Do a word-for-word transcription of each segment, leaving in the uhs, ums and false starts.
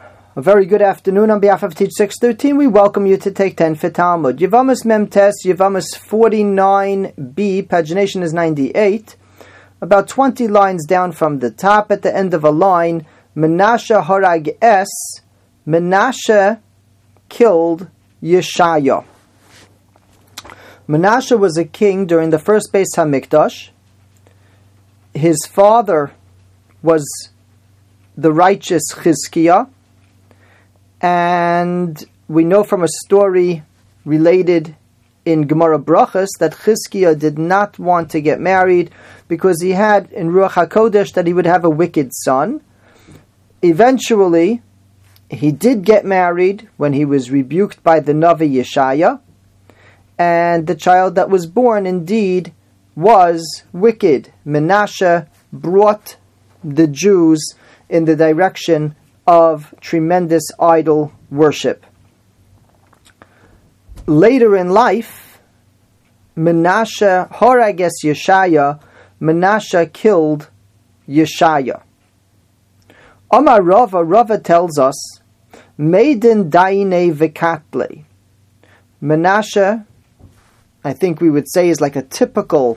A very good afternoon on behalf of Teach six thirteen. We welcome you to take ten for Talmud. Yevamos Memtes, Yevamos forty-nine b, pagination is ninety-eight. About twenty lines down from the top, at the end of a line, Menashe Harag Es, Menashe killed Yeshaya. Menashe was a king during the first Beis HaMikdash. His father was the righteous Chizkiah. And we know from a story related in Gemara Brachos that Chizkiah did not want to get married because he had in Ruach HaKodesh that he would have a wicked son. Eventually, he did get married when he was rebuked by the Navi Yeshaya, and the child that was born indeed was wicked. Menashe brought the Jews in the direction of tremendous idol worship. Later in life, Menashe Horages Yeshaya, Menashe killed Yeshaya. Amar Rava, Rava tells us, Maiden Daine Vikatle. Menashe, I think we would say, is like a typical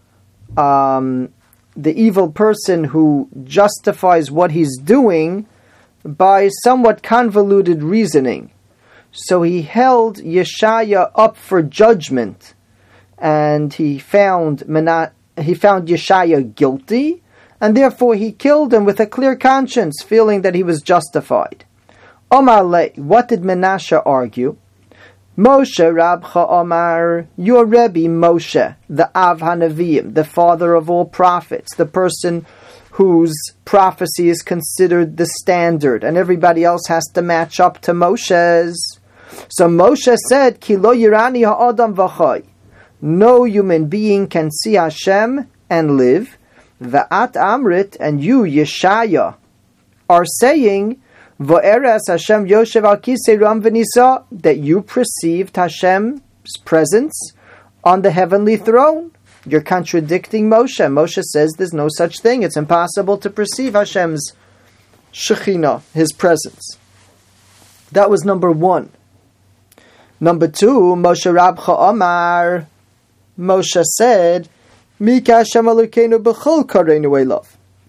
um, the evil person who justifies what he's doing by somewhat convoluted reasoning. So he held Yeshaya up for judgment, and he found Mena- he found Yeshaya guilty, and therefore he killed him with a clear conscience, feeling that he was justified. Omar Le, what did Menashe argue? Moshe Rabcha Omar, your Rebbe Moshe, the Av HaNeviim, the father of all prophets, the person whose prophecy is considered the standard, and everybody else has to match up to Moshe's. So Moshe said, Ki lo yirani ha'adam v'chai. No human being can see Hashem and live. V'at amrit, and you, Yeshaya, are saying, V'eres Hashem Yoshev al kisei ram v'nisa, that you perceived Hashem's presence on the heavenly throne. You're contradicting Moshe. Moshe says there's no such thing. It's impossible to perceive Hashem's Shekhinah, His presence. That was number one. Number two, Moshe Rabcha Amar, Moshe said, Mika Hashem Elokeinu b'chol kareinu elav.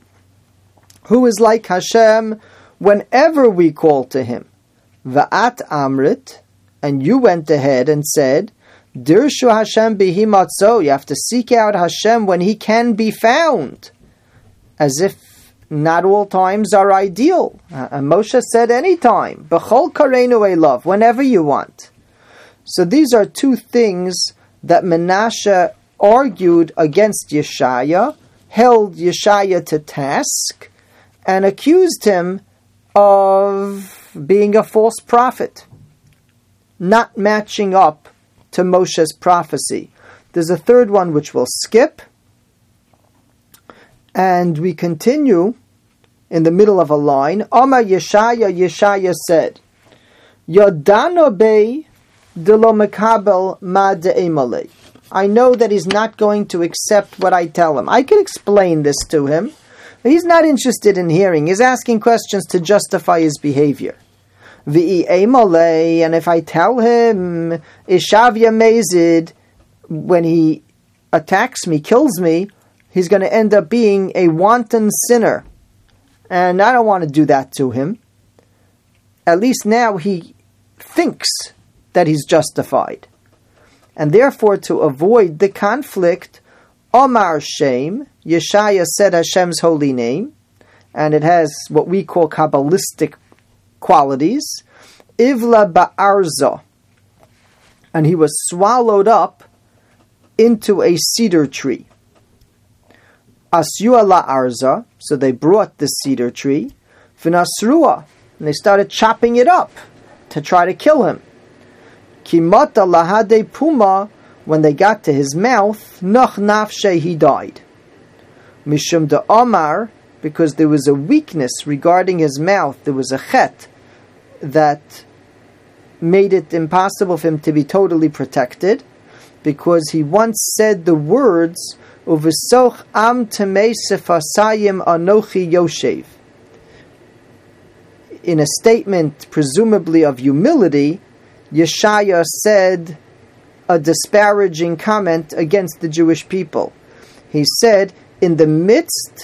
Who is like Hashem whenever we call to Him? Va'at amrit, and you went ahead and said, Dirshu Hashem bihi matzo. You have to seek out Hashem when He can be found, as if not all times are ideal. Uh, and Moshe said, anytime, b'chol kareinu elav, whenever you want. So these are two things that Menashe argued against Yeshaya, held Yeshaya to task, and accused him of being a false prophet, not matching up to Moshe's prophecy. There's a third one which we'll skip, and we continue in the middle of a line. Amar Yeshaya, Yeshaya said, Yodano bei de lo mekabel ma de'emale. I know that he's not going to accept what I tell him. I can explain this to him, but he's not interested in hearing. He's asking questions to justify his behavior. And if I tell him, Ishavya Mezid, when he attacks me, kills me, he's going to end up being a wanton sinner. And I don't want to do that to him. At least now he thinks that he's justified. And therefore, to avoid the conflict, Omar Shem, Yeshaya said Hashem's holy name, and it has what we call Kabbalistic qualities, Ivla Ba'arza, and he was swallowed up into a cedar tree. Asyua La'arza, so they brought the cedar tree, V'nasrua, and they started chopping it up to try to kill him. Kimata Lahade Puma, when they got to his mouth, Noch Nafshe, he died. Mishum de Omar, because there was a weakness regarding his mouth, there was a chet that made it impossible for him to be totally protected, because he once said the words, Uvisoch am temei sefasayim anochi yoshev. in a statement presumably of humility, Yeshaya said a disparaging comment against the Jewish people. He said, in the midst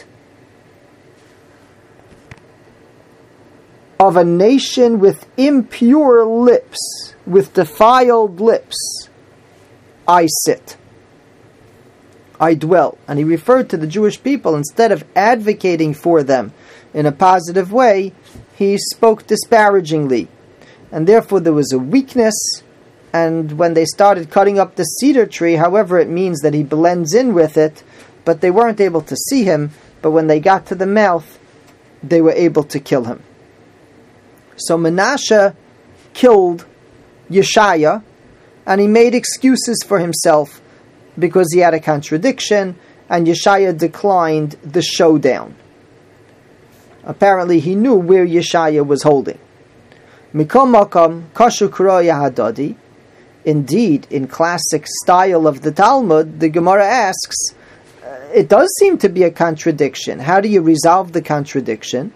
of a nation with impure lips, with defiled lips, I sit. I dwell. And he referred to the Jewish people. Instead of advocating for them in a positive way, he spoke disparagingly. And therefore there was a weakness. And when they started cutting up the cedar tree, however, it means that he blends in with it, but they weren't able to see him. But when they got to the mouth, they were able to kill him. So Menashe killed Yeshaya, and he made excuses for himself because he had a contradiction, and Yeshaya declined the showdown. Apparently he knew where Yeshaya was holding. Mikom makam kashu kuroya hadadi. Indeed, in classic style of the Talmud, the Gemara asks, it does seem to be a contradiction. How do you resolve the contradiction?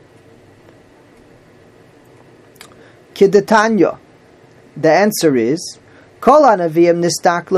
Kidetanya. The answer is, Kol hanavim nistaklu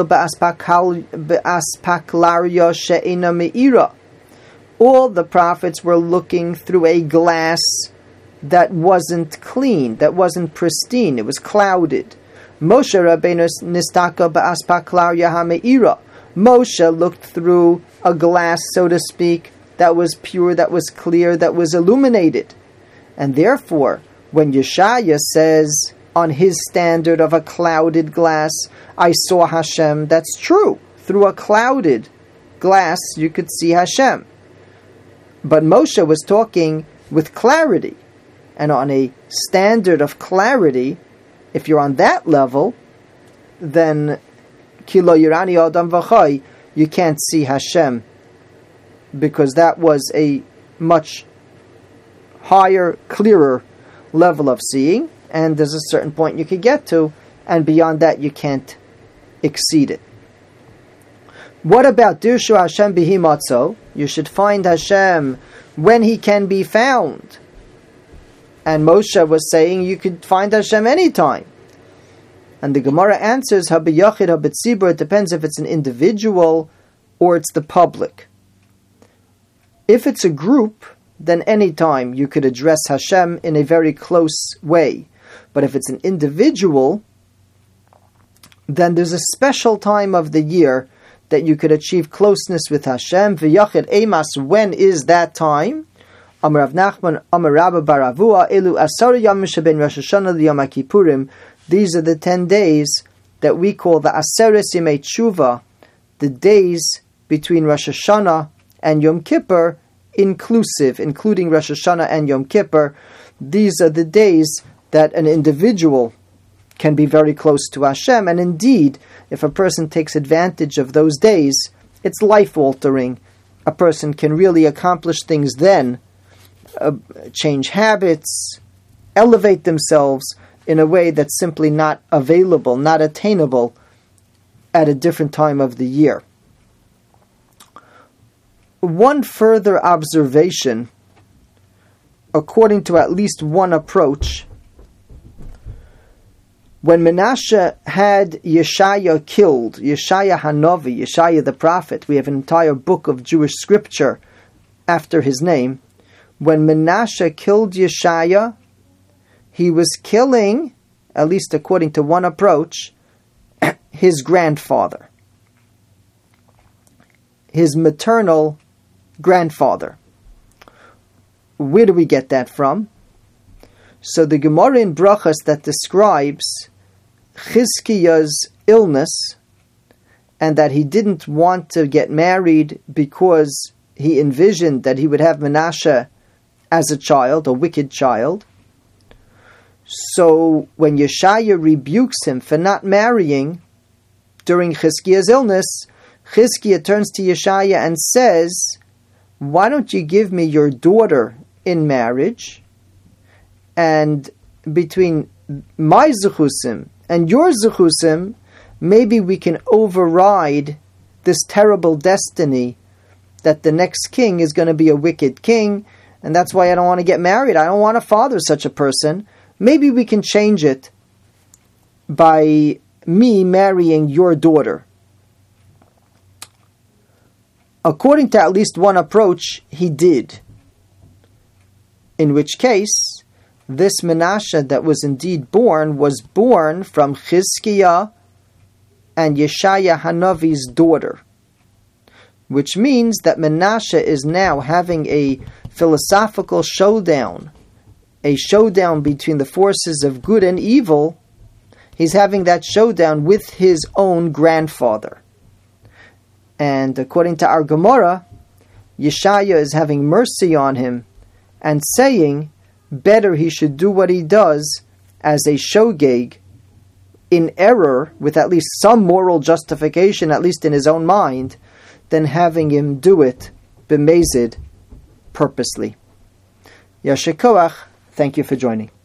be'aspaklaria she'ina me'ira. All the prophets were looking through a glass that wasn't clean, that wasn't pristine, it was clouded. Moshe Rabbeinu nistaka be'aspaklaria ha'me'ira. Moshe looked through a glass, so to speak, that was pure, that was clear, that was illuminated. And therefore, when Yeshaya says, on his standard of a clouded glass, I saw Hashem, that's true. Through a clouded glass, you could see Hashem. But Moshe was talking with clarity. And on a standard of clarity, if you're on that level, then Kilo Yirani Adam V'chai, you can't see Hashem, because that was a much higher, clearer level of seeing, and there's a certain point you could get to, and beyond that you can't exceed it. What about Dirshu Hashem Bihi Matzo? You should find Hashem when He can be found. And Moshe was saying you could find Hashem anytime. And the Gemara answers, Habiyachid Habitzibur, it depends if it's an individual or it's the public. If it's a group, then anytime you could address Hashem in a very close way. But if it's an individual, then there's a special time of the year that you could achieve closeness with Hashem. V'yachid emas, when is that time? Amar Rav Nachman, Amar Rabba bar Avua, Elu asar yom sheben Rosh Hashanah l'Yom Kippurim. These are the ten days that we call the Aseres Yemei Tshuva, the days between Rosh Hashanah and Yom Kippur, inclusive, including Rosh Hashanah and Yom Kippur. These are the days that an individual can be very close to Hashem, and indeed, if a person takes advantage of those days, it's life-altering. A person can really accomplish things then, uh, change habits, elevate themselves in a way that's simply not available, not attainable at a different time of the year. One further observation, according to at least one approach, when Menashe had Yeshaya killed, Yeshaya Hanavi, Yeshaya the prophet, we have an entire book of Jewish scripture after his name. When Menashe killed Yeshaya, he was killing, at least according to one approach, his grandfather, his maternal grandfather. Where do we get that from? So the Gemara in Brachas that describes Chizkiya's illness and that he didn't want to get married because he envisioned that he would have Menashe as a child, a wicked child. So when Yeshaya rebukes him for not marrying during Chizkiya's illness, Chizkiya turns to Yeshaya and says, why don't you give me your daughter in marriage, and between my zechusim and your zechusim, maybe we can override this terrible destiny that the next king is going to be a wicked king, and that's why I don't want to get married. I don't want to father such a person. Maybe we can change it by me marrying your daughter. According to at least one approach, he did. In which case, this Menashe that was indeed born was born from Chizkiah and Yeshaya Hanavi's daughter. Which means that Menashe is now having a philosophical showdown, a showdown between the forces of good and evil. He's having that showdown with his own grandfather. And according to our Gemara, Yeshaya is having mercy on him and saying, better he should do what he does as a shogeg, in error, with at least some moral justification, at least in his own mind, than having him do it b'mezid, purposely. Yasher koach, thank you for joining.